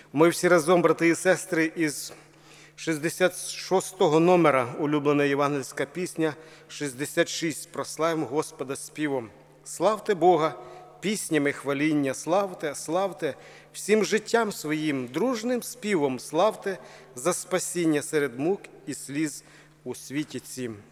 Ми всі разом, брати і сестри, із 66-го номера улюблена євангельська пісня 66 «Прославимо Господа співом». Славте Бога, піснями хваління, славте, славте, всім життям своїм, дружним співом славте за спасіння серед мук і сліз у світі цім.